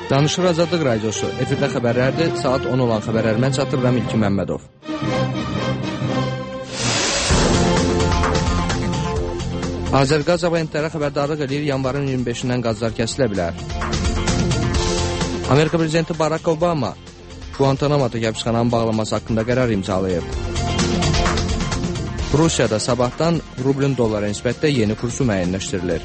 Danışır Azadlıq Radiosu. Efirdə xəbərlərdir. Saat 10 olan xəbərləri mən çatdırıram İlki Məmmədov. Azərqaz abonentlərə xəbərdarlıq edir, yanvarın 25-dən qazlar kəsilə bilər. Amerika Prezidenti Barack Obama Guantanamo'da həbsxananın bağlaması haqqında qərar imzalayıb. Rusiyada sabahdan rublun dollara nisbətdə yeni kursu müəyyənləşdirilir.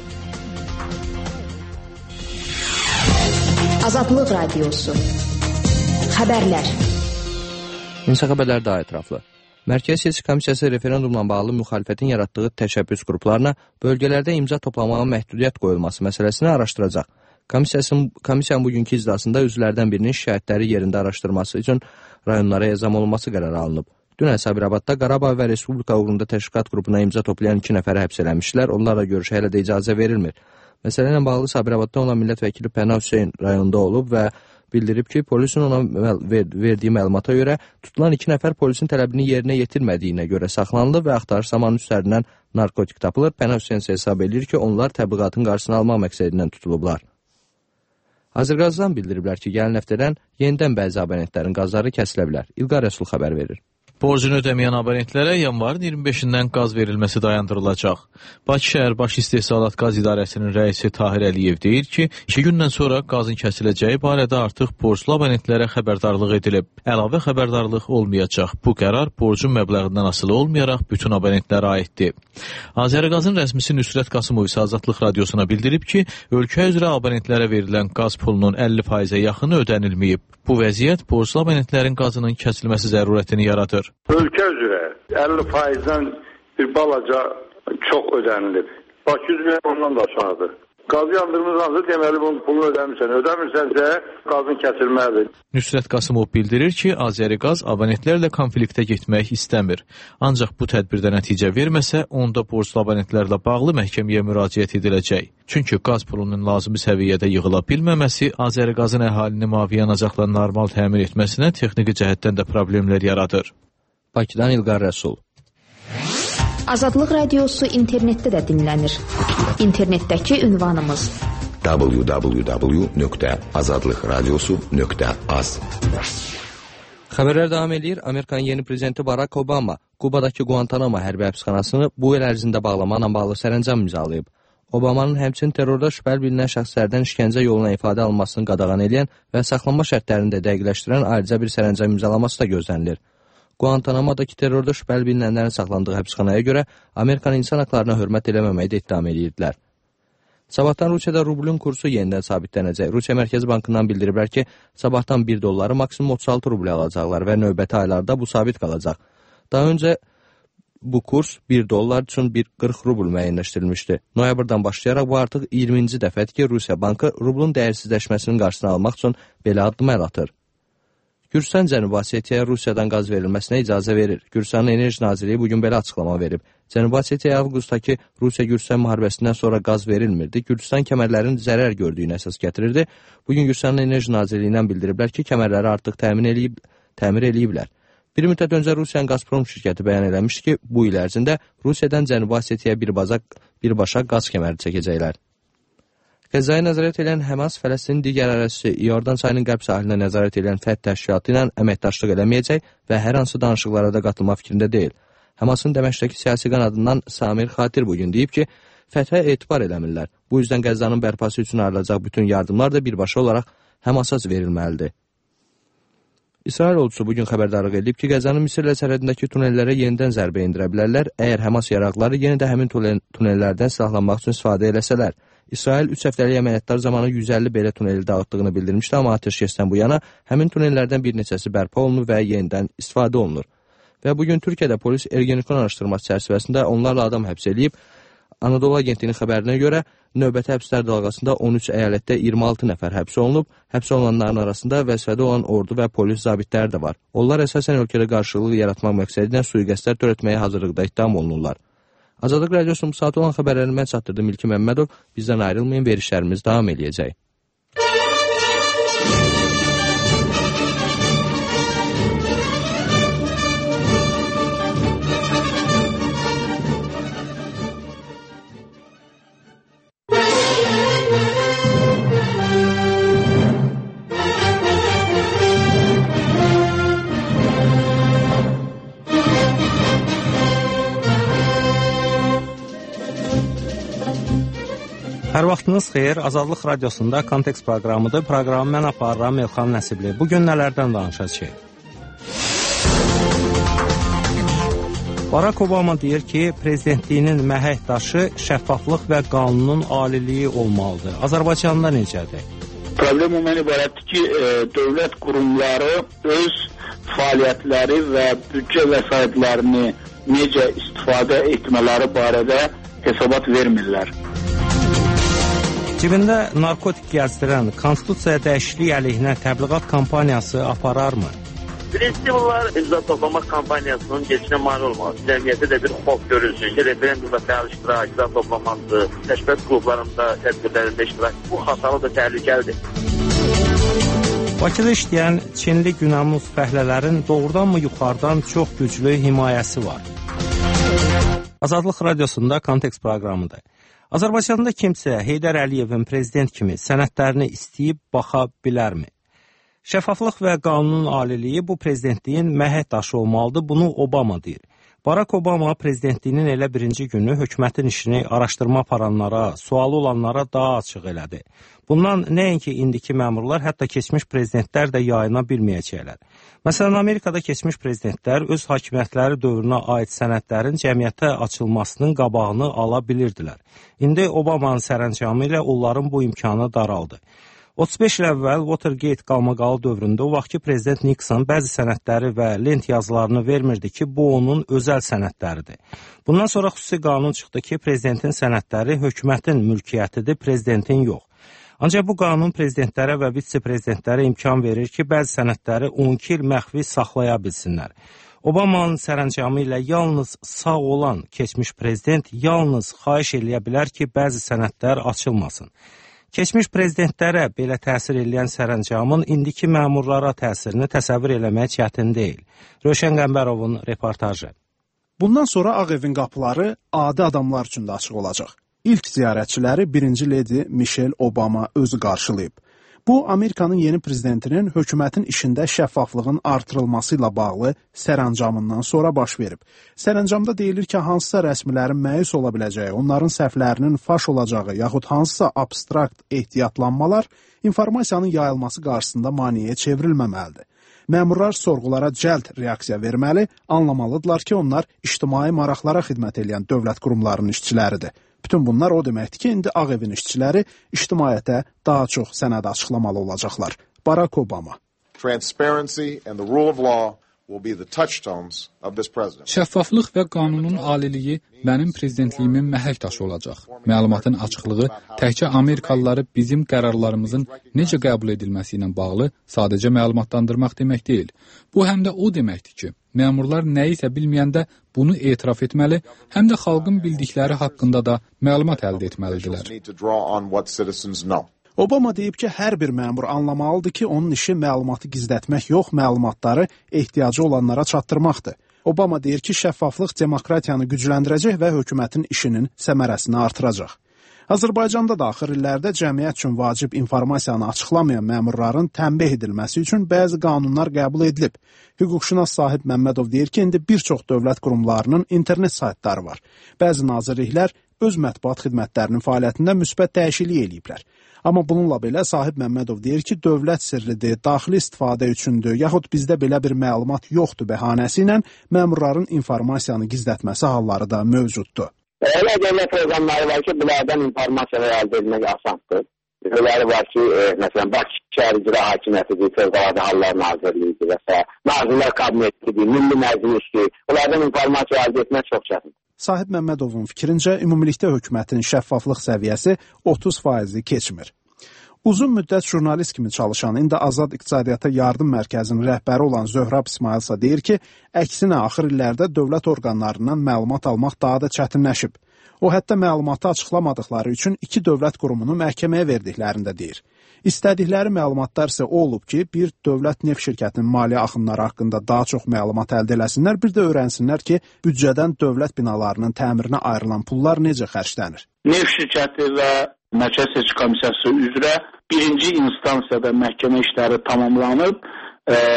Azadlıq Radiosu. Xəbərlər. İnsan xəbərləri daha ətraflı. Mərkəzi Seçki Komissiyası referendumla bağlı müxalifətin yaratdığı təşəbbüs qruplarına bölgələrdə imza toplamağa məhdudiyyət qoyulması məsələsini araşdıracaq. Komissiyanın bugünkü iclasında üzvlərdən birinin şikayətləri yerində araşdırması üçün rayonlara ezam olunması qərarı alınıb. Dünən Sabirabadda Qarabağ və Respublika uğrunda təşkilat qrupuna imza toplayan 2 nəfəri həbs eləmişlər. Onlarla görüşə hələ də icazə verilmir. Məsələ ilə bağlı Sabirabadda olan millət vəkili Pənah Hüseyn rayonda olub və bildirib ki, polisin ona verdiyi məlumata görə tutulan 2 nəfər polisin tələbini yerinə yetirmədiyinə görə saxlanılıb və axtarış zamanı üstlərindən narkotik tapılır. Pənah Hüseyn hesab edir ki, onlar təbliğatın qarşısını almaq məqsədindən tutulublar. Azərqazdan bildiriblər ki, gələn həftədən yenidən bəzi abonentlərin qazları kəsilə bilər. İlqar Rəsul xəbər verir. Borcunu ödəməyən abonentlərə yanvarın 25-dən qaz verilməsi dayandırılacaq. Bakı şəhər Baş İstehsalat Qaz İdarəsinin rəisi Tahir Əliyev deyir ki, 2 gündən sonra qazın kəsiləcəyi barədə artıq borclu abonentlərə xəbərdarlıq edilib. Əlavə xəbərdarlıq olmayacaq. Bu qərar borcun məbləğindən asılı olmayaraq bütün abonentlərə aiddir. Azərqazın rəsmisi Nüsrət Qasımov isə Azadlıq Radiosuna bildirib ki, ölkə üzrə abonentlərə verilən qaz pulunun 50%-ə yaxını ödənilməyib. Bu vəziyyət borclu abonentlərin qazının kəsilməsi zərurətini yaradır. Ölkə üzrə 50%-dən bir balaca çox ödənilib. Bakı üzrə ondan da aşağıdır. Qazı yandırmırsansa deməli bunun pulunu ödəmirsən. Ödəmirsənsə qazın kəsilməlidir. Nüsrət Qasımov bildirir ki, Azəriqaz abonentlərlə konfliktə getmək istəmir. Ancaq bu tədbirdə nəticə verməsə, onda borclu abonentlərlə bağlı məhkəməyə müraciət ediləcək. Çünki qaz pulunun lazımi səviyyədə yığıla bilməməsi Azəriqazın əhalini mavi yanacaqla normal təmin etməsinə texniki cəhətdən də problemlər yaradır. Bakıdan İlqar Rəsul. Azadlıq Radiosu internetdə də dinlənir. İnternetdəki ünvanımız www.azadlıqradiosu.az. Xəbərlər davam edir. Amerikanın yeni prezidenti Barack Obama Qubadakı Guantanamo hərbi həbsxanasını bu il ərzində bağlamaqla bağlı sərəncam imzalayıb. Obamanın həmçinin terrorda şübhəli bilinən şəxslərdən işgəncə yoluna ifadə alınmasını qadağan edən və saxlanma şərtlərini də dəqiqləşdirən ayrıca bir sərəncam imzalaması da gözlənilir. Guantanamo'dakı terrorda şübhəli bilinənlərin saxlandığı həbsxanaya görə Amerikanın insan haqlarına hörmət eləməməyi də ittiham edirdilər. Sabahdan Rusiyada rublun kursu yenidən sabitlənəcək. Rusiya Mərkəzi Bankından bildiriblər ki, sabahdan 1 dolları maksimum 36 rublə alacaqlar və növbəti aylarda bu sabit qalacaq. Daha öncə bu kurs 1 dollar üçün 40 rubl müəyyənləşdirilmişdi. Noyabrdan başlayaraq bu artıq 20-ci dəfədir ki, Rusiya Bankı rublun dəyərsizləşməsinin qarşısını almaq üçün belə addım əl atır. Gürcüstan Cənubi Osetiyaya Rusiyadan qaz verilməsinə icazə verir. Gürcüstanın Enerji Nazirliyi bugün belə açıqlama verib. Cənubi Osetiyaya avqustdakı Rusiya-Gürcüstan müharibəsindən sonra qaz verilmirdi. Gürcüstan kəmərlərin zərər gördüyünü əsas gətirirdi. Bugün Gürcüstanın Enerji Nazirliyindən bildiriblər ki, kəmərləri artıq təmir eləyiblər. Bir müddət öncə Rusiyanın Gazprom şirkəti bəyan eləmişdi ki, bu il ərzində Rusiyadan Cənubi Osetiyaya birbaşa qaz kəməri çəkəcəklər. Qəzzaya nəzarət edən Həmas, Fələstin digər ərazisi İordan çayının qərb sahilinə nəzarət edən Fəth təşkilatı ilə əməkdaşlıq eləməyəcək və hər hansı danışıqlara da qatılma fikrində deyil. Həmasın Dəməşqdəki siyasi qanadından Samir Xatir bugün deyib ki, Fəthə etibar eləmirlər. Bu yüzden Qəzzanın bərpası üçün ayrılacaq bütün yardımlar da birbaşa olaraq Həmasa verilməlidir. İsrail ordusu bugün xəbərdarlıq edib ki, Qəzzanın Misirlə sərhədindəki tunellərə yenidən zərbə indirə bilərlər, əgər Həmas yaraqları yenə də həmin tunellərdən silahlanmaq üçün istifadə eləsələr. İsrail 3 həftəlik əməliyyatlar zamanı 150 belə tuneli dağıtdığını bildirmişdi, amma atəşkəsdən bu yana həmin tunellərdən bir neçəsi bərpa olunur və yenidən istifadə olunur. Və bugün Türkiyədə polis Ergenekon araşdırması çərçivəsində onlarla adam həbs edib. Anadolu Agentliyinin xəbərinə görə növbəti həbslər dalğasında 13 əyalətdə 26 nəfər həbs olunub. Həbs olunanların arasında vəzifədə olan ordu və polis zabitləri də var. Onlar əsasən ölkədə qarşılıq yaratmaq məqsədilə sui-qəsdlər törətməyə hazırlıqda ittiham olunurlar. Azadlıq Radiosunun bu saat olan xəbərlərini mən çatdırdım İlki Məmmədov. Bizdən ayrılmayın, verişlərimiz davam edəcək. Hər vaxtınız xeyir. Azadlıq Radiosunda Kontekst proqramıdır. Proqramı mən aparıram Elxan Nəsibli. Bugün nələrdən danışacağıq? Barack Obama deyir ki, prezidentliyinin məhək daşı şəffaflıq və qanunun aliliyi olmalıdır. Azərbaycanda necədir? Problem ondan ibarətdir ki, dövlət qurumları öz fəaliyyətləri və büdcə vəsaitlərini necə istifadə etmələri barədə hesabat vermirlər. Cibində narkotik gəzdirən konstitusiyaya dəyişiklik əleyhinə təbliğat kampaniyası apararmı? Birinci bunlar imza toplamaq kampaniyasının geçinə mane olmalı. Cəmiyyətə də bir xof görülsün ki, referendumda fəal iştirak, imza toplaması, təşkilat klublarında, tədbirlərində iştirak, bu xatalı da təhlükəlidir. Bakıda işləyən Çinli günəmuz fəhlələrin doğrudanmı yuxarıdan çox güclü himayəsi var? Azadlıq Radiosunda Kontekst proqramıdır. Azərbaycanda kimsə Heydər Əliyevin prezident kimi sənədlərini istəyib baxa bilərmi? Şəffaflıq və qanunun aliliyi bu prezidentliyin məhək daşı olmalıdır, bunu Obama deyir. Barack Obama prezidentliyinin elə birinci günü hökumətin işini araşdırma aparanlara, sualı olanlara daha açıq elədi. Bundan nəinki indiki məmurlar, hətta keçmiş prezidentlər də yayına bilməyəcəklər. Məsələn, Amerikada keçmiş prezidentlər öz hakimiyyətləri dövrünə aid sənədlərin cəmiyyətə açılmasının qabağını ala bilirdilər. İndi Obamanın sərəncamı ilə onların bu imkanı daraldı. 35 il əvvəl Watergate qalmaqalı dövründə o vaxtki prezident Nixon bəzi sənədləri və lent yazılarını vermirdi ki, bu onun özəl sənədləridir. Bundan sonra xüsusi qanun çıxdı ki, prezidentin sənədləri hökumətin mülkiyyətidir, prezidentin yox. Ancaq bu qanun prezidentlərə və vitse-prezidentlərə imkan verir ki, bəzi sənədləri 12 il məxfi saxlaya bilsinlər. Obamanın sərəncamı ilə yalnız sağ olan keçmiş prezident yalnız xahiş eləyə bilər ki, bəzi sənədlər açılmasın. Keçmiş prezidentlərə belə təsir edən sərəncamın indiki məmurlara təsirini təsəvvür eləmək çətin deyil. Rövşən Qəmbərovun reportajı. Bundan sonra Ağ Evin qapıları adi adamlar üçün də açıq olacaq. İlk ziyarətçiləri birinci ledi Michelle Obama özü qarşılayıb. Bu, Amerikanın yeni prezidentinin hökumətin işində şəffaflığın artırılması ilə bağlı sərəncamından sonra baş verib. Sərəncamda deyilir ki, hansısa rəsmilərin məyus ola biləcəyi, onların səhvlərinin faş olacağı yaxud hansısa abstrakt ehtiyatlanmalar informasiyanın yayılması qarşısında maneəyə çevrilməməlidir. Məmurlar sorğulara cəld reaksiya verməli, anlamalıdırlar ki, onlar ictimai maraqlara xidmət edən dövlət qurumlarının işçiləridir. Bütün bunlar o deməkdir ki, indi Ağ Evin işçiləri ictimaiyyətə daha çox sənəd açıqlamalı olacaqlar. Barack Obama. Şəffaflıq və qanunun aliliyi mənim prezidentliyimin məhək daşı olacaq. Məlumatın açıqlığı təkcə Amerikalıları bizim qərarlarımızın necə qəbul edilməsi ilə bağlı sadəcə məlumatlandırmaq demək deyil. Bu həm də o deməkdir ki, məmurlar nəyisə bilməyəndə bunu etiraf etməli, həm də xalqın bildikləri haqqında da məlumat əldə etməlidirlər. Obama deyib ki, hər bir məmur anlamalıdır ki, onun işi məlumatı gizlətmək yox, məlumatları ehtiyacı olanlara çatdırmaqdır. Obama deyir ki, şəffaflıq demokratiyanı gücləndirəcək və hökumətin işinin səmərəsini artıracaq. Azərbaycanda da axır illərdə cəmiyyət üçün vacib informasiyanı açıqlamayan məmurların tənbih edilməsi üçün bəzi qanunlar qəbul edilib. Hüquqşünas Sahib Məmmədov deyir ki, indi bir çox dövlət qurumlarının internet saytları var. Bəzi nazirliklər öz mətbuat xidmətlərinin fəaliyyətində müsbət dəyişiklik eləyiblər. Amma bununla belə Sahib Məmmədov deyir ki, dövlət sirridir, daxili istifadə üçündür, yaxud bizdə belə bir məlumat yoxdur bəhanəsi ilə məmurların informasiyanı gizlətməsi halları da mövcuddur. Elə dövlət orqanları var ki, bunlardan informasiyalar əldə etmək asandır. Öləri var ki, məsələn, Bakı Şəhər İcra Hakimiyyətidir, Fövqəladə Hallar Nazirliyidir və s. Nazirlər Kabinetidir, Milli Məclisdir. Bunlardan informasiya əldə etmək çox çətindir. Sahib Məmmədovun fikrincə, ümumilikdə hökumətin şəffaflıq səviyyəsi 30% keçmir. Uzun müddət jurnalist kimi çalışan, indi Azad İqtisadiyyata Yardım Mərkəzinin rəhbəri olan Zöhrab İsmailsa deyir ki, əksinə axır illərdə dövlət orqanlarından məlumat almaq daha da çətinləşib. O, hətta məlumatı açıqlamadıqları üçün 2 dövlət qurumunu məhkəməyə verdiklərində deyir. İstədikləri məlumatlar isə o olub ki, bir dövlət neft şirkətinin maliyyə axınları haqqında daha çox məlumat əldə eləsinlər, bir də öyrənsinlər ki, büdcədən dövlət binalarının təmirinə ayrılan pullar necə xərclənir. Neft şirkəti və Mərkəzi Seçki Komissiyası üzrə birinci instansiyada məhkəmə işləri tamamlanıb,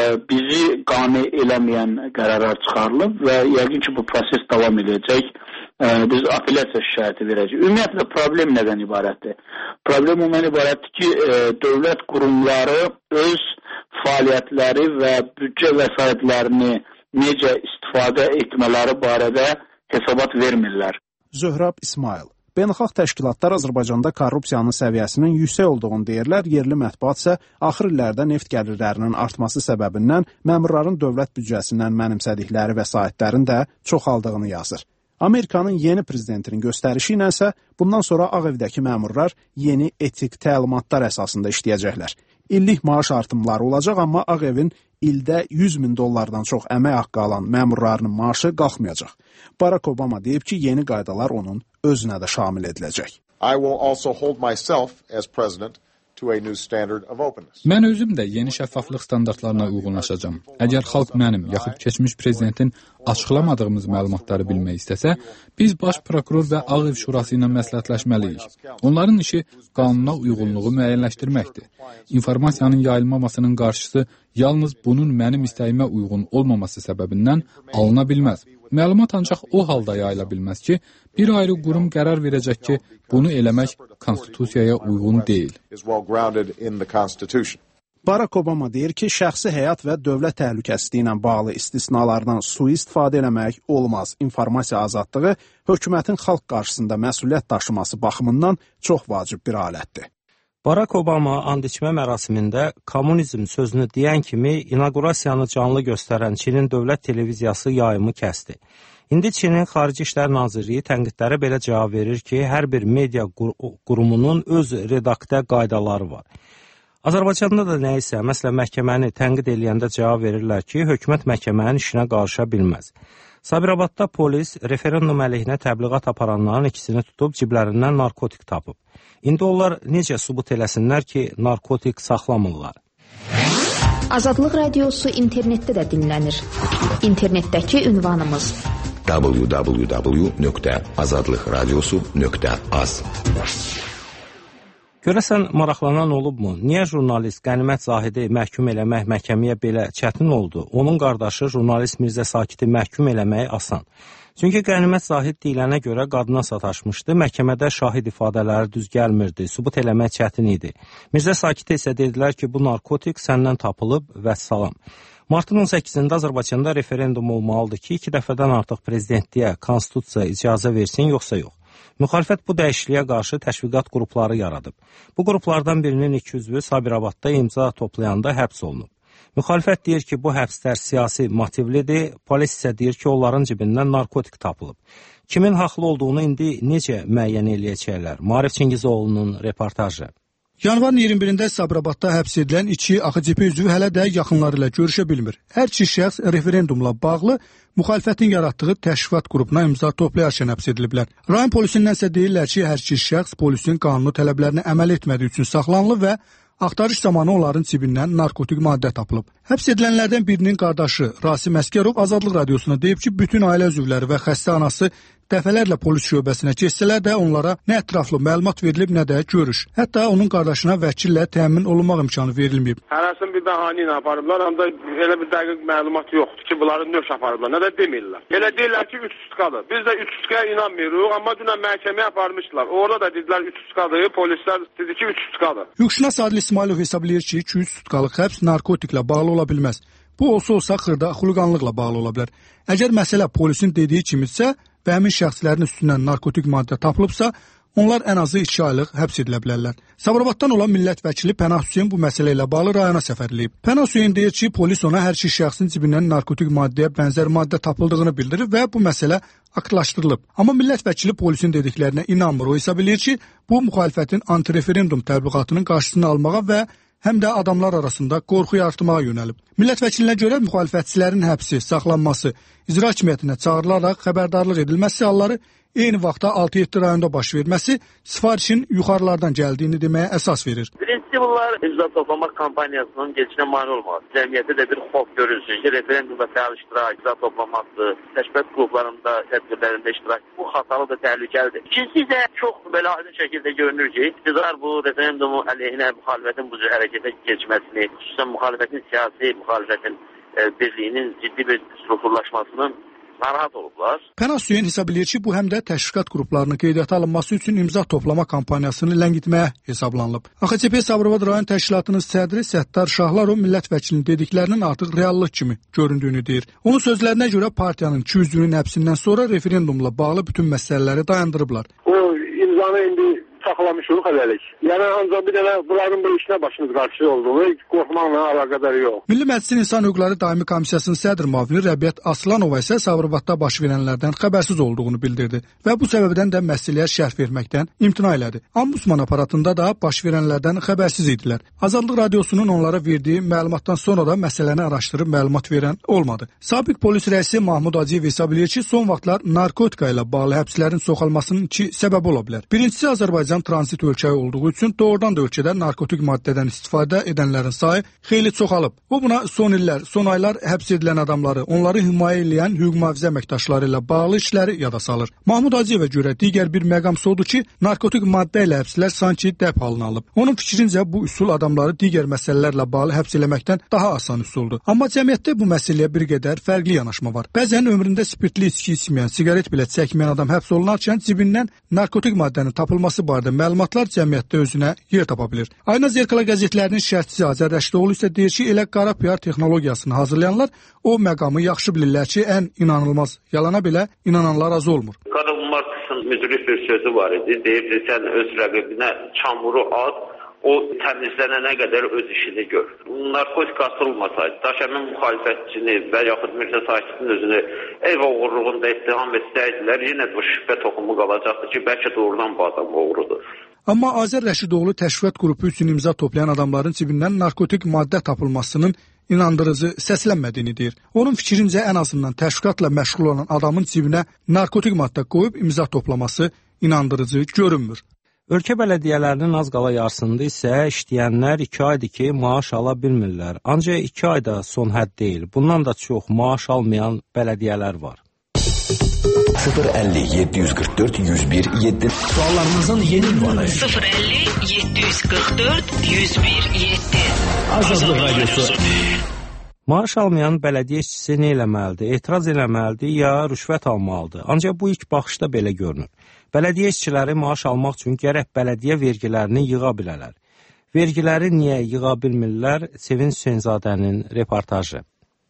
bizi qane eləməyən qərarlar çıxarılıb və yəqin ki, bu proses davam edəcək biz apellyasiya şikayəti verəcəyik. Ümumiyyətlə problem nədən ibarətdir? Problem ondan ibarətdir ki, dövlət qurumları öz fəaliyyətləri və büdcə vəsaitlərini necə istifadə etmələri barədə hesabat vermirlər. Zöhrab İsmail. Beynəlxalq təşkilatlar Azərbaycanda korrupsiyanın səviyyəsinin yüksək olduğunu deyirlər, yerli mətbuat isə axır illərdə neft gəlirlərinin artması səbəbindən məmurların dövlət büdcəsindən mənimsədikləri vəsaitlərin də çoxaldığını yazır. Amerikanın yeni prezidentinin göstərişi ilə isə bundan sonra Ağ Evdəki məmurlar yeni etik təlimatlar əsasında işləyəcəklər. İllik maaş artımları olacaq, amma Ağ Evin ildə 100 min dollardan çox əmək haqqı alan məmurlarının maaşı qalxmayacaq. Barack Obama deyib ki, yeni qaydalar onun özünə də şamil ediləcək. I will also hold myself as president to a new standard of openness. Mən özüm də yeni şəffaflıq standartlarına uyğunlaşacağam. Əgər xalq mənim yaxud keçmiş prezidentin açıqlamadığımız məlumatları bilmək istəsə, biz baş prokuror və Ağ Ev Şurası ilə məsləhətləşməliyik. Onların işi qanuna uyğunluğu müəyyənləşdirməkdir. İnformasiyanın yayılmamasının qarşısı yalnız bunun mənim istəyimə uyğun olmaması səbəbindən alına bilməz. Məlumat ancaq o halda yayıla bilməz ki, bir ayrı qurum qərar verəcək ki, bunu eləmək konstitusiyaya uyğun deyil. Barack Obama deyir ki, şəxsi həyat və dövlət təhlükəsizliyi ilə bağlı istisnalardan sui-istifadə eləmək olmaz. İnformasiya azadlığı hökumətin xalq qarşısında məsuliyyət daşıması baxımından çox vacib bir alətdir. Barack Obama and içmə mərasimində kommunizm sözünü deyən kimi inaqurasiyanı canlı göstərən Çinin dövlət televiziyası yayımı kəsdi. İndi Çinin Xarici İşlər Nazirliyi tənqidlərə belə cavab verir ki, hər bir media qurumunun öz redaktə qaydaları var. Azərbaycanda da nəyisə, məsələn, məhkəməni tənqid eləyəndə cavab verirlər ki, hökumət məhkəmənin işinə qarışa bilməz. Sabirabadda polis referendum əleyhinə təbliğat aparanların ikisini tutub ciblərindən narkotik tapıb. İndi onlar necə sübut eləsinlər ki, narkotik saxlamırlar? Azadlıq Radiosu internetdə də dinlənir. İnternetdəki ünvanımız www.azadlıqradiosu.az. Görəsən, maraqlanan olubmu? Niyə jurnalist Qənimət Zahidi məhkum eləmək məhkəməyə belə çətin oldu? Onun qardaşı jurnalist Mirzə Sakiti məhkum eləmək asan. Çünki Qənimət Zahid deyilənə görə qadına sataşmışdı, məhkəmədə şahid ifadələri düz gəlmirdi, sübut eləmək çətin idi. Mirzə Sakitə isə dedilər ki, bu narkotik səndən tapılıb və salam. Martın 18-də Azərbaycanda referendum olmalıdır ki, 2 dəfədən artıq prezidentliyə konstitusiya icazə versin, yoxsa yox. Müxalifət bu dəyişikliyə qarşı təşviqat qrupları yaradıb. Bu qruplardan birinin 2 üzvü Sabirabadda imza toplayanda həbs olunub. Müxalifət deyir ki, bu həbslər siyasi motivlidir, polis isə deyir ki, onların cibindən narkotik tapılıb. Kimin haqlı olduğunu indi necə müəyyən eləyəcəklər? Maarif Çingizoğlu'nun reportajı. Yanvarın 21-də Sabirabadda həbs edilən 2 AXCP üzvü hələ də yaxınları ilə görüşə bilmir. Hər 2 şəxs referendumla bağlı müxalifətin yaratdığı təşviqat qrupuna imza toplayarkən həbs ediliblər. Rayon polisindən isə deyirlər ki, hər 2 şəxs polisin qanuni tələblərini əməl etmədiyi üçün saxlanılıb və axtarış zamanı onların cibindən narkotik maddə tapılıb. Həbs edilənlərdən birinin qardaşı Rasim Əskərov Azadlıq Radiosuna deyib ki, bütün ailə üzvləri və xəstə anası dəfələrlə polis şöbəsinə keçsələr də onlara nə ətraflı məlumat verilib, nə də görüş. Hətta onun qardaşına vəkillə təmin olunmaq imkanı verilməyib. Hərəsini bir bəhanə ilə aparıblar, ancaq elə bir dəqiq məlumat yoxdur ki, bunları nöş aparıblar, nə də demirlər. Elə deyirlər ki, 3 sutkadır. Biz də 3 sutkaya inanmırıq, amma dünən məhkəməyə aparmışdılar. Orada da dedilər 3 sutkadır, polislər dedi ki, 3 sutkadır. Hüquqşünas Adil İsmailov hesablayır ki, 2-3 sutkalıq həbs narkotiklə bağlı ola bilməz. Bu olsa xırda xuliqanlıqla bağlı ola bilər. Əgər məsələ polisin dediyi kimidirsə və həmin şəxslərin üstündən narkotik maddə tapılıbsa, onlar ən azı 2 aylıq həbs edilə bilərlər. Sabirabaddan olan millət vəkili Pənah Hüseyn bu məsələ ilə bağlı rayona səfərləyib. Pənah Hüseyn deyir ki, polis ona hər 2 şəxsin cibindən narkotik maddəyə bənzər maddə tapıldığını bildirib və bu məsələ aktlaşdırılıb. Amma millət vəkili polisin dediklərinə inanmır. O hesab edir ki, bu müxalifətin antireferendum təbliğatının qarşısını almağa və həm də adamlar arasında qorxu yaratmağa yönəlib. Millət vəkilinə görə müxalifətçilərin həbsi, saxlanması, icra hakimiyyətinə çağırılaraq xəbərdarlıq edilməsi halları eyni vaxtda 6-7 rayonda baş verməsi sifarişin yuxarılardan gəldiyini deməyə əsas verir. Birincisi bunlar imza toplamaq kampaniyasının geçişinə mane olmaz. Cəmiyyətdə də bir xof görülsün ki, referendumda fəal iştirak, imza toplaması, təşkilat qruplarında, tədbirlərində iştirak bu xatalı da təhlükəlidir. İkincisi isə çox belə aydın şəkildə görünür ki, iqtidar bu referendumu əleyhinə müxalifətin bu cür hərəkətə keçməsini, xüsusən müxalifətin siyasi müxalifətin birliyinin ciddi bir strukturlaşmasının narahat olublar. Pənah Hüseyn hesab edir ki, bu həm də təşviqat qruplarının qeydiyyata alınması üçün imza toplama kampaniyasını ləngitməyə hesablanılıb. AXCP Sabirabad rayon təşkilatının sədri Səttar Şahlarov millət vəkilinin dediklərinin artıq reallıq kimi göründüyünü deyir. Onun sözlərinə görə partiyanın 200 günün həbsindən sonra referendumla bağlı bütün məsələləri dayandırıblar. O imzanı indi saxlamışıq hələlik. Yəni ancaq bir dənə bunların bu işinə başımız qarşı olduğunu qorxmaqla əlaqədar yox. Milli Məclisin İnsan Hüquqları Daimi Komissiyasının sədr müavini Rəbiyyət Aslanova isə Sabirabadda baş verənlərdən xəbərsiz olduğunu bildirdi və bu səbəbdən də məsələyə şərh verməkdən imtina elədi. Ombudsman aparatında da baş verənlərdən xəbərsiz idilər. Azadlıq Radiosunun onlara verdiyi məlumatdan sonra da məsələni araşdırıb məlumat verən olmadı. Sabiq polis rəisi Mahmud Hacıyev hesab edir ki, son vaxtlar narkotika ilə bağlı həbslərin çoxalmasının iki səbəbi ola bilər. Birincisi Azərbaycan tranzit ölkəyi olduğu üçün doğrudan da ölkədə narkotik maddədən istifadə edənlərin sayı xeyli çoxalıb. O buna son aylar həbs edilən adamları, onları himayə edən hüquq mühafizə əməkdaşları ilə bağlı işləri yada salır. Mahmud Hacıyevə görə digər bir məqam odur ki, narkotik maddə ilə həbslər sanki dəb halını alıb. Onun fikrincə bu üsul adamları digər məsələlərlə bağlı həbs eləməkdən daha asan üsuldur. Amma cəmiyyətdə bu məsələyə bir qədər fərqli yanaşma var. Bəzən ömründə spirtli içki içməyən, siqaret belə çəkməyən adam həbs olunarkən cibindən narkotik maddənin tapılması barədə məlumatlar cəmiyyətdə özünə yer tapa bilir. Ayna Zerkala qəzetlərinin şərhçisi Azər Rəşidoğlu isə deyir ki, elə qara PR texnologiyasını hazırlayanlar o məqamı yaxşı bilirlər ki, ən inanılmaz yalana belə inananlar az olmur. Karl Marxın müdrik bir sözü var idi. Deyirdi, sən öz rəqibinə çamuru at, o təmizlənənə qədər öz işini gör. Narkotik atılmasaydı, daşəmin müxalifətçini və yaxud Mirzə Sakit'in özünü ev oğurluğunda ittiham etsəydilər, yenə bu şübhə toxumu qalacaqdı ki, bəlkə doğrudan bu adam oğrudur. Amma Azər Rəşidoğlu təşviqat qrupu üçün imza toplayan adamların cibindən narkotik maddə tapılmasının inandırıcı səslənmədiyini deyir. Onun fikrincə ən azından təşviqatla məşğul olan adamın cibinə narkotik maddə qoyub imza toplaması inandırıcı görünmür. Ölkə bələdiyyələrinin az qala yarısında isə işləyənlər 2 aydır ki, maaş ala bilmirlər. Ancaq 2 ayda son hədd deyil. Bundan da çox maaş almayan bələdiyyələr var. 050 744 101 7 Suallarımızın yeni ünvanı 050 744 101 7 Azadlıq Radiosu. Maaş almayan bələdiyyə işçisi nə eləməlidir? Etiraz eləməlidir ya rüşvət almalıdır? Ancaq bu ilk baxışda belə görünür. Bələdiyyə işçiləri maaş almaq üçün gərək bələdiyyə vergilərini yığa bilərlər. Vergiləri niyə yığa bilmirlər? Sevinç Hüseynzadənin reportajı.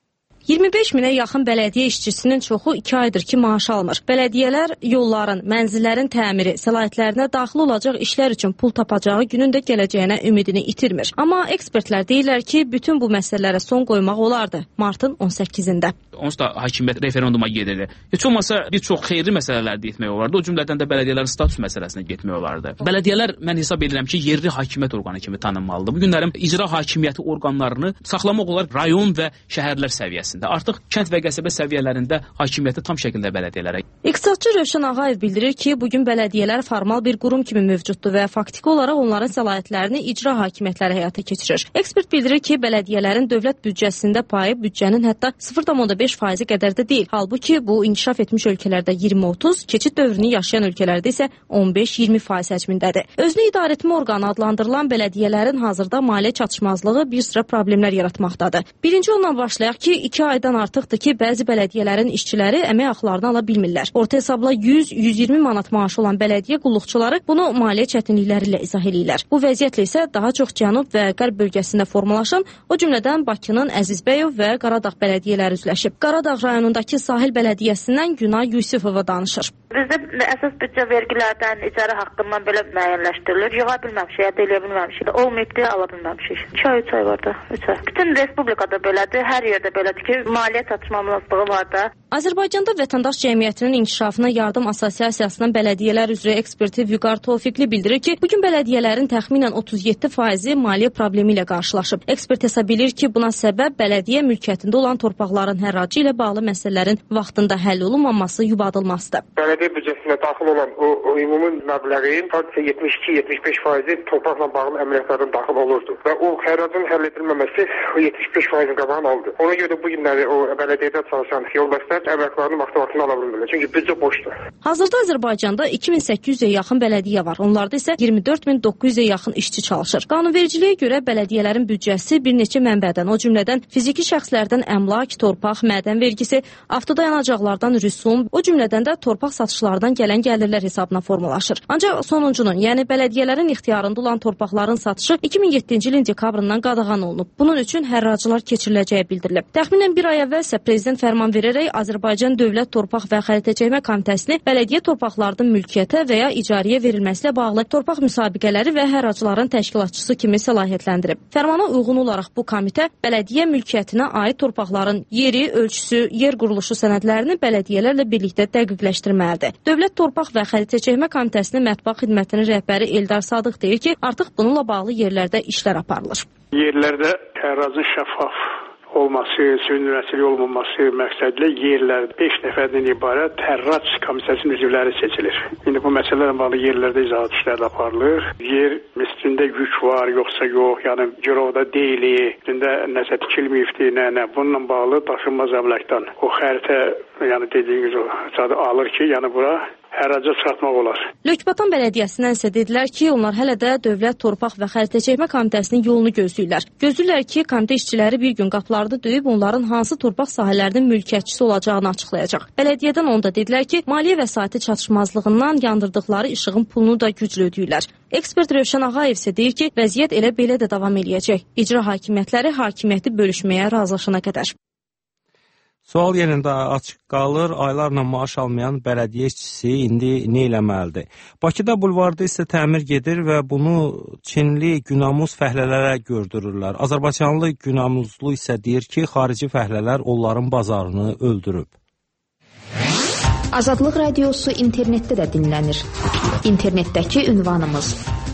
25 minə yaxın bələdiyyə işçisinin çoxu 2 aydır ki, maaş almır. Bələdiyyələr yolların, mənzillərin təmiri, səlahiyyətlərinə daxil olacaq işlər üçün pul tapacağı günün də gələcəyinə ümidini itirmir. Amma ekspertlər deyirlər ki, bütün bu məsələlərə son qoymaq olardı martın 18-də. Onsuz da hakimiyyət referenduma gedirdi. Heç olmasa bir çox xeyirli məsələlər də etmək olardı. O cümlədən də bələdiyyələrin status məsələsinə getmək olardı. Bələdiyyələr mən hesab edirəm ki, yerli hakimiyyət orqanı kimi tanınmalıdır. Bu günlərin icra hakimiyyəti orqanlarını saxlamaq olar rayon və şəhərlər səviyyəsində. Artıq kənd və qəsəbə səviyyələrində hakimiyyəti tam şəkildə bələdiyyələrə. İqtisadçı Rövşən Ağayev bildirir ki, bugün bələdiyyələr formal bir qurum kimi mövcuddur və faktiki olaraq onların səlahiyyətlərini icra hakimiyyətləri həyata keçirir. Ekspert bildirir ki, bələdiyyələrin dövlət büdcəsində payı büdcənin hətta 0,5% qədər də deyil. Halbuki bu inkişaf etmiş ölkələrdə 20-30, keçid dövrünü yaşayan ölkələrdə isə 15-20% həcmindədir. Özünü idarəetmə orqanı adlandırılan bələdiyyələrin hazırda maliyyə çatışmazlığı bir sıra problemlər yaratmaqdadır. Birinci ondan başlayaq ki, 2 aydan artıqdır ki, bəzi bələdiyyələrin işçiləri əmək haqlarını ala bilmirlər. Orta hesabla 100-120 manat maaşı olan bələdiyyə qulluqçuları bunu maliyyə çətinlikləri ilə izah edirlər. Bu vəziyyətlə isə daha çox cənub və qərb bölgəsində formalaşan, o cümlədən Bakının Əzizbəyov və Qaradağ bələdiyyələri üzləşib. Qaradağ rayonundakı Sahil bələdiyyəsindən Günay Yusifova danışır. Bizdə əsas büdcə vergilərdən, icarə haqqından belə müəyyənləşdirilir. Yığa bilməmişik, əldə eləyə bilməmişik. Olmayıb deyə ala bilməmişik. 2 ay, 3 ay var da, 3 ay. Bütün respublikada belədir, hər yerdə belədir ki, maliyyə çatışmazlığı var da. Azərbaycanda Vətəndaş Cəmiyyətinin İnkişafına Yardım Assosiasiyasının bələdiyyələr üzrə eksperti Vüqar Tofiqli bildirir ki, bugün bələdiyyələrin təxminən 37% maliyyə problemi ilə qarşılaşıb. Ekspert hesab edir ki, buna səbəb bələdiyyə mülkiyyətində olan torpaqların hərracı ilə bağlı məsələlərin vaxtında həll olunmaması, yubadılmasıdır. bələdiyyə büdcəsinə daxil olan o ümumi məbləğin sadəcə 72-75% torpaqla bağlı əməliyyatlardan daxil olurdu. Və o xəracın həll edilməməsi o 75%-in qabağını aldı. Ona görə də bu günləri o bələdiyyədə çalışan yoldaşlar əməklarını vaxtı ala bilmirlər. Çünki büdcə boşdur. Hazırda Azərbaycanda 2800-ə yaxın bələdiyyə var. Onlarda isə 24900-ə yaxın işçi çalışır. Qanunvericiliyə görə bələdiyyələrin büdcəsi bir neçə mənbədən, o cümlədən fiziki şəxslərdən əmlak, torpaq, mədən vergisi, avtodayanacaqlardan rüsum, o cümlədən də torpaq satışlardan gələn gəlirlər hesabına formalaşır. Ancaq sonuncunun, yəni bələdiyyələrin ixtiyarında olan torpaqların satışı 2007-ci ilin dekabrından qadağan olunub. Bunun üçün hərracılar keçiriləcəyi bildirilib. Təxminən bir ay əvvəl isə prezident fərman verərək Azərbaycan Dövlət Torpaq və Xəritəçəkmə Komitəsini bələdiyyə torpaqlarının mülkiyyətə və ya icarəyə verilməsilə bağlı torpaq müsabiqələri və hərracıların təşkilatçısı kimi səlahiyyətləndirib. Fərmana uyğun olaraq bu komitə bələdiyyə mülkiyyətinə aid torpaqların yeri, ölçüsü, yer quruluşu sənədlərini bələdiyyələrlə birlikdə dəqiqləşdirməlidir. Dövlət Torpaq və Xəritəçəkmə Komitəsinin mətbuat xidmətinin rəhbəri Eldar Sadıq deyir ki, artıq bununla bağlı yerlərdə işlər aparılır. Yerlərdə hərracın şəffaf olması, sürünürəsilik olmaması məqsədilə yerlər 5 nəfərdən ibarət hərrac komitəsinin üzvləri seçilir. İndi bu məsələlərlə bağlı yerlərdə izahat işləri aparılır. Yer üstündə yük var, yoxsa yox, yəni girovda deyil, üstündə nəsə tikilməyibdi, nə. Bununla bağlı daşınmaz əmlakdan o xəritə, yəni dediyiniz o cadı alır ki, yəni bura hərraca çıxartmaq olar. Lökbatan Bələdiyyəsindən isə dedilər ki, onlar hələ də Dövlət Torpaq və Xəritəçəkmə Komitəsinin yolunu gözləyirlər. Gözləyirlər ki, komitə işçiləri bir gün qapılarda döyüb onların hansı torpaq sahələrinin mülkiyyətçisi olacağını açıqlayacaq. Bələdiyyədən onu da dedilər ki, maliyyə vəsaiti çatışmazlığından yandırdıqları işığın pulunu da güclü ödəyirlər. Ekspert Rövşən Ağayev isə deyir ki, vəziyyət elə belə də davam eləyəcək. İcra hakimiyyətləri hakimiyyəti bölüşməyə razılaşana qədər. Sual yerində açıq qalır, aylarla maaş almayan bələdiyyə işçisi indi nə eləməlidir? Bakıda bulvarda isə təmir gedir və bunu Çinli günamuz fəhlələrə gördürürlər. Azərbaycanlı günamuzlu isə deyir ki, xarici fəhlələr onların bazarını öldürüb. Azadlıq Radiosu internetdə də dinlənir. İnternetdəki ünvanımız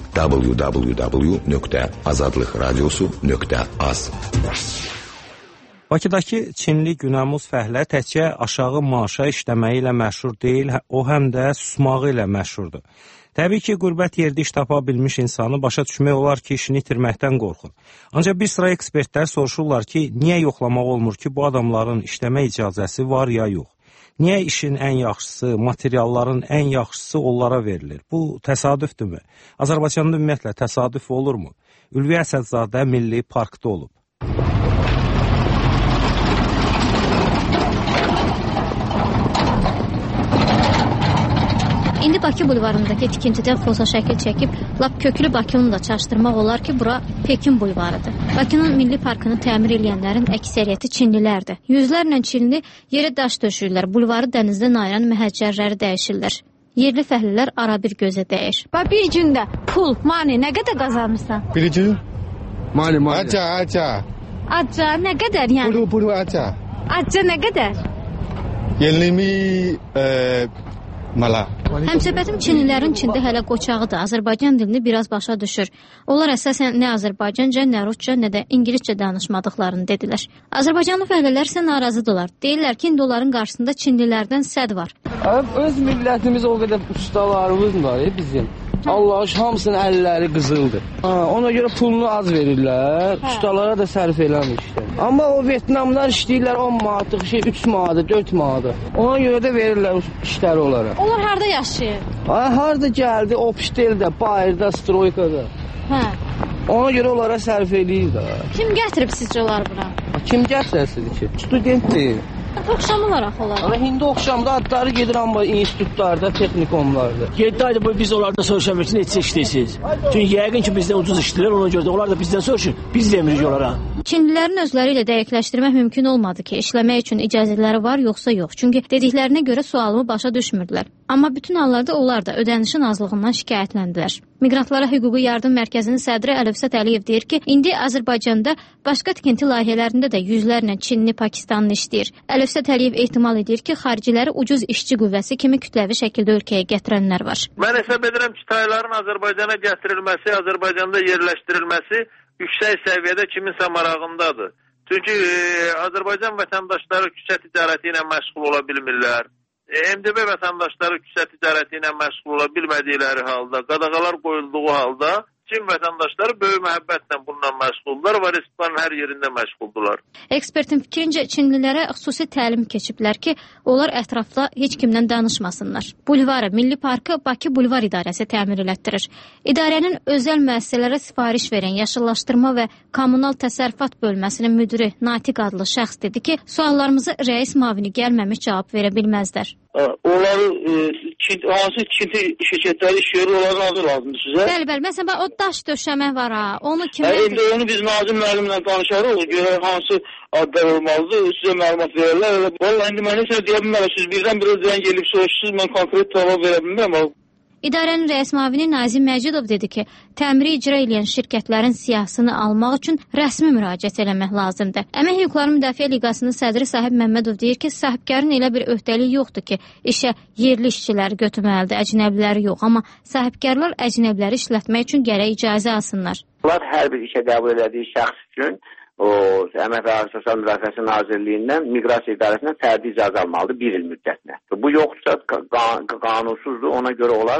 www.azadlıqradiosu.az. Bakıdakı Çinli günamuz fəhlə təkcə aşağı maaşa işləməyi ilə məşhur deyil, o həm də susmağı ilə məşhurdur. Təbii ki, qürbət yerdə iş tapa bilmiş insanı başa düşmək olar ki, işini itirməkdən qorxur. Ancaq bir sıra ekspertlər soruşurlar ki, niyə yoxlamaq olmur ki, bu adamların işləmə icazəsi var ya yox? Niyə işin ən yaxşısı, materialların ən yaxşısı onlara verilir? Bu təsadüfdürmü? Azərbaycanda ümumiyyətlə təsadüf olurmu? Ülvi Əsədzadə Milli Parkda olub. İndi Bakı bulvarındakı tikintidən fosa şəkil çəkib, lap köklü Bakını da çaşdırmaq olar ki, bura Pekin bulvarıdır. Bakının Milli Parkını təmir edənlərin əksəriyyəti Çinlilərdir. Yüzlərlə Çinli yerə daş döşürlər, bulvarı dənizdən ayıran məhəccərləri dəyişirlər. Yerli fəhlələr ara bir gözə dəyir. Bir gündə pul, mani nə qədər qazanırsan? Bir gün? Mani. Aca. Aca nə qədər yəni? Buru aca. Aca nə qədər? 20 mala. Həmsöhbətim Çinlilərin Çində hələ qoçağıdır. Azərbaycan dilini biraz başa düşür. Onlar əsasən nə Azərbaycanca, nə Rusca, nə də İngiliscə danışmadıqlarını dedilər. Azərbaycanlı fəhlələr isə narazıdırlar. Deyirlər ki, indi onların qarşısında Çinlilərdən səd var. Öz millətimiz o qədər ustalarımız var bizim. Allah hamısının əlləri qızıldır. Ona görə pulunu az verirlər, ustalara da sərf eləmir işte. Amma o Vyetnamlar işləyirlər 10 manatlıq şey, 3 manat, 4 manat. Ona görə də verirlər işləri onlara. Onlar harda yaşayır? Harda gəldi, Opşteldə, Bayırda, Stroykada. Ona görə onlara sərf eləyirlər. Kim gətirib sizcə onları bura? Kim gətirəsidir ki? Studentdir. Oxşamılar axı onlar. Ama hindi oxşamda adları gedir amma institutlarda, texnikumlarda. 7 ayda boyu biz onlardan soruşamak için neçə işləyirsiniz? Çünki yəqin ki bizdən ucuz işləyirlər, ona görə də onlar da bizdən soruşur, biz demirik onlara. Çinlilərin özləri ilə dəqiqləşdirmək mümkün olmadı ki, işləmək üçün icazələri var yoxsa yox. Çünki dediklərinə görə sualımı başa düşmürdülər. Amma bütün hallarda onlar da ödənişin azlığından şikayətləndilər. Miqrantlara Hüquqi Yardım Mərkəzinin sədri Əlövsət Əliyev deyir ki, indi Azərbaycanda başqa tikinti layihələrində də yüzlərlə Çinli, Pakistanlı işləyir. Əlövsət Əliyev ehtimal edir ki, xariciləri ucuz işçi qüvvəsi kimi kütləvi şəkildə ölkəyə gətirənlər var. Mən hesab edirəm ki, tayların Azərbaycana gətirilməsi, Azərbaycanda yerləşdirilməsi yüksək səviyyədə kiminsə marağındadır. Çünki Azərbaycan vətəndaşları küçə ticarəti ilə məşğul ola bilmirlər. MDB vətəndaşları küçə ticarəti ilə məşğul ola bilmədikləri halda, qadağalar qoyulduğu halda Çin vətəndaşları böyük məhəbbətlə bununla məşğuldular və respublikanın hər yerində məşğuldular. Ekspertin fikrincə Çinlilərə xüsusi təlim keçiblər ki, onlar ətrafda heç kimdən danışmasınlar. Bulvarı, Milli Parkı Bakı Bulvar İdarəsi təmir elətdirir. İdarənin özəl müəssisələrə sifariş verən Yaşıllaşdırma və Kommunal Təsərrüfat bölməsinin müdiri Natiq adlı şəxs dedi ki, suallarımızı rəis mavini gəlməmiş cavab verə bilməzlər. Onları hansı Çinli şirkətləri işləyir, onların adı lazımdır sizə? Bəli, məsələn, o daş döşəmə var ha, onu kim... İndi onu biz Nazim müəllimlə danışarıq, görə hansı adlar olmalıdır, sizə məlumat verirlər. Vallahi indi mən isə deyə bilmərəm, siz birdən-birə zəng gelib soruşsunuz, mən konkret cavab verə bilmərəm. İdarənin rəis mavini Nazim Məcidov dedi ki, təmiri icra edən şirkətlərin siyahısını almaq üçün rəsmi müraciət eləmək lazımdır. Əmək Hüquqları Müdafiə Liqasının sədri Sahib Məmmədov deyir ki, sahibkarın elə bir öhdəliyi yoxdur ki, işə yerli işçiləri götürməlidir, əcnəbiləri yox. Amma sahibkarlar əcnəbiləri işlətmək üçün gərək icazə alsınlar. Bunlar hər bir işə qəbul elədiyi şəxs üçün Əmək və Əhalinin Sosial Müdafiəsi Nazirliyindən Miqrasiya İdarəsindən fərdi icazə almalıdır 1 il müddətinə. Bu yoxdursa qanunsuzdur, ona görə olar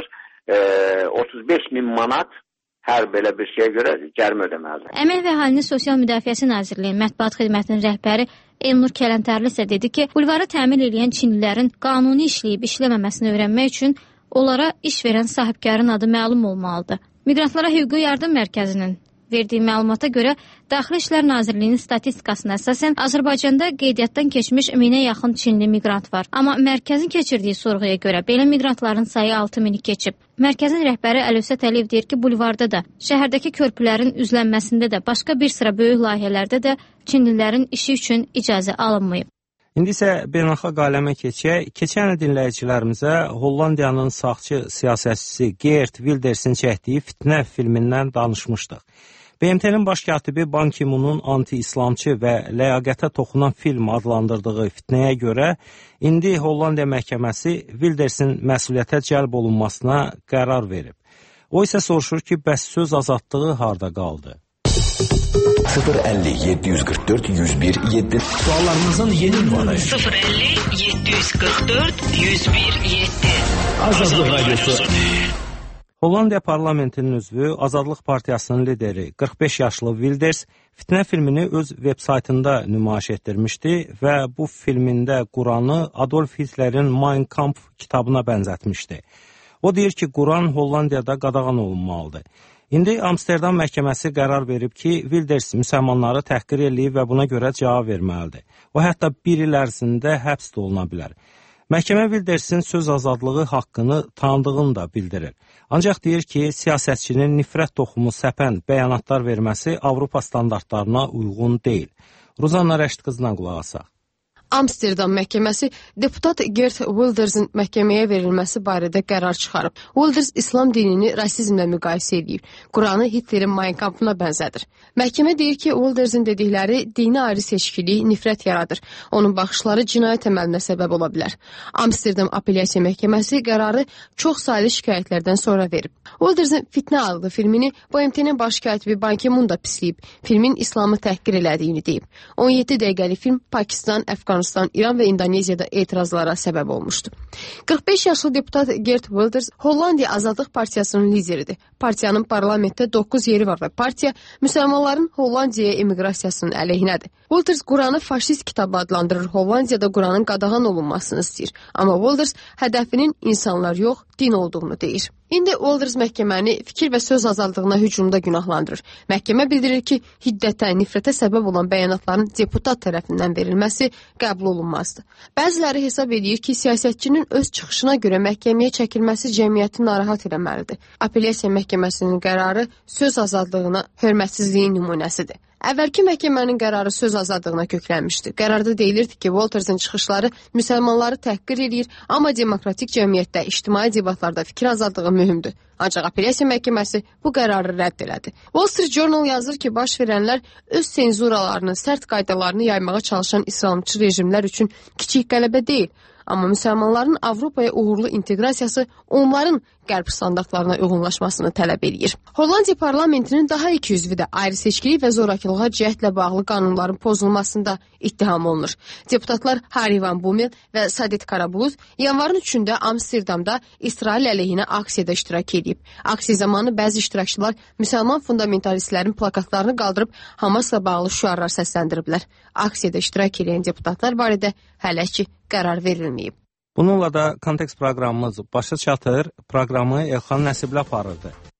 35.000 manat hər belə bir şeyə görə cərimə ödəməlidir. Əmək və Əhalinin Sosial Müdafiəsi Nazirliyi Mətbuat Xidmətinin rəhbəri Elnur Kələntərli isə dedi ki, bulvarı təmin edən Çinlilərin qanuni işləyib işləməməsini öyrənmək üçün onlara iş verən sahibkarın adı məlum olmalıdır. Miqrantlara Hüquqi Yardım Mərkəzinin verdiyi məlumata görə Daxili İşlər Nazirliyinin statistikasına əsasən Azərbaycanda qeydiyyatdan keçmiş 1000-ə yaxın Çinli miqrant var. Amma mərkəzin keçirdiyi sorğuya görə belə miqrantların sayı 6000-i keçib. Mərkəzin rəhbəri Əlövsət Əliyev deyir ki, bulvarda da, şəhərdəki körpülərin üzlənməsində də, başqa bir sıra böyük layihələrdə də Çinlilərin işi üçün icazə alınmayıb. İndi isə beynəlxalq aləmə keçək. Keçən il dinləyicilərimizə Hollandiyanın sağçı siyasətçisi Geert Wildersin çəkdiyi Fitnə filmindən danışmışdıq. BMT-nin baş katibi Ban Ki-munun anti-İslamçı və ləyaqətə toxunan film adlandırdığı Fitnəyə görə indi Hollandiya məhkəməsi Wildersin məsuliyyətə cəlb olunmasına qərar verib. O isə soruşur ki, bəs söz azadlığı harda qaldı? 050 744 101 7 Suallarınızın yeni ünvanı 050 744 101 7 Azadlıq Radyosu. Hollandiya parlamentinin üzvü Azadlıq Partiyasının lideri 45 yaşlı Wilders Fitnə filmini öz veb-saytında nümayiş etdirmişdi və bu filmində Quranı Adolf Hitlerin Mein Kampf kitabına bənzətmişdi. O deyir ki, Quran Hollandiyada qadağan olunmalıdır. İndi Amsterdam məhkəməsi qərar verib ki, Wilders müsəlmanları təhqir eləyib və buna görə cavab verməlidir. O hətta 1 il ərzində həbs də oluna bilər. Məhkəmə Wildersin söz azadlığı haqqını tanıdığını da bildirir. Ancaq deyir ki, siyasətçinin nifrət toxumu səpən bəyanatlar verməsi Avropa standartlarına uyğun deyil. Ruzanna Rəşid qızına qulaq asaq. Amsterdam məhkəməsi deputat Geert Wildersin məhkəməyə verilməsi barədə qərar çıxarıb. Wilders İslam dinini rasizmlə müqayisə edib. Quranı Hitlerin Mein Kampfına bənzədir. Məhkəmə deyir ki, Wildersin dedikləri dini ayrı seçkiliyi nifrət yaradır. Onun baxışları cinayət əməlinə səbəb ola bilər. Amsterdam Apellyasiya Məhkəməsi qərarı çox saylı şikayətlərdən sonra verib. Wildersin Fitnə adlı filmini BMT-nin baş katibi Ban Ki-mun da pisləyib. Filmin İslamı təhqir elədiyini deyib. 17 dəqiqəlik film Pakistan, Əfqanistan, İran və İndoneziyada etirazlara səbəb olmuşdu. 45 yaşlı deputat Geert Wilders Hollandiya Azadlıq Partiyasının lideridir. Partiyanın parlamentdə 9 yeri var və partiya müsəlmanların Hollandiyaya emiqrasiyasının əleyhinədir. Wilders Quranı faşist kitabı adlandırır, Hollandiyada Quranın qadağan olunmasını istəyir. Amma Wilders hədəfinin insanlar yox, din olduğunu deyir. İndi Wilders məhkəməni fikir və söz azadlığına hücumda günahlandırır. Məhkəmə bildirir ki, hiddətə, nifrətə səbəb olan bəyanatların deputat tərəfindən verilməsi qəbul olunmazdır. Bəziləri hesab edir ki, siyasətçinin öz çıxışına görə məhkəməyə çəkilməsi cəmiyyəti narahat eləməlidir. Apellyasiya məhkəməsinin qərarı söz azadlığına hörmətsizliyin nümunəsidir. Əvvəlki məhkəmənin qərarı söz azadlığına köklənmişdi. Qərarda deyilirdi ki, Wildersin çıxışları müsəlmanları təhqir edir, amma demokratik cəmiyyətdə, ictimai debatlarda fikir azadlığı mühümdür. Ancaq Apellyasiya məhkəməsi bu qərarı rədd elədi. Wall Street Journal yazır ki, baş verənlər öz senzuralarını, sərt qaydalarını yaymağa çalışan İslamçı rejimlər üçün kiçik qələbə deyil. Amma müsəlmanların Avropaya uğurlu inteqrasiyası onların qərb standartlarına uyğunlaşmasını tələb edir. Hollandiya parlamentinin daha 2 üzvü də ayrı-seçkilik və zorakılığa cəhdlə bağlı qanunların pozulmasında ittiham olunur. Deputatlar Harry Van Bommel və Sadet Karabulut yanvarın 3-də Amsterdamda İsrail əleyhinə aksiyada iştirak edib. Aksiya zamanı bəzi iştirakçılar müsəlman fundamentalistlərin plakatlarını qaldırıb Hamasla bağlı şüarlar səsləndiriblər. Aksiyada iştirak edən deputatlar barədə hələ ki qərar verilməyib. Bununla da Kontekst proqramımız başa çatır. Proqramı Elxan Nəsibli aparırdı.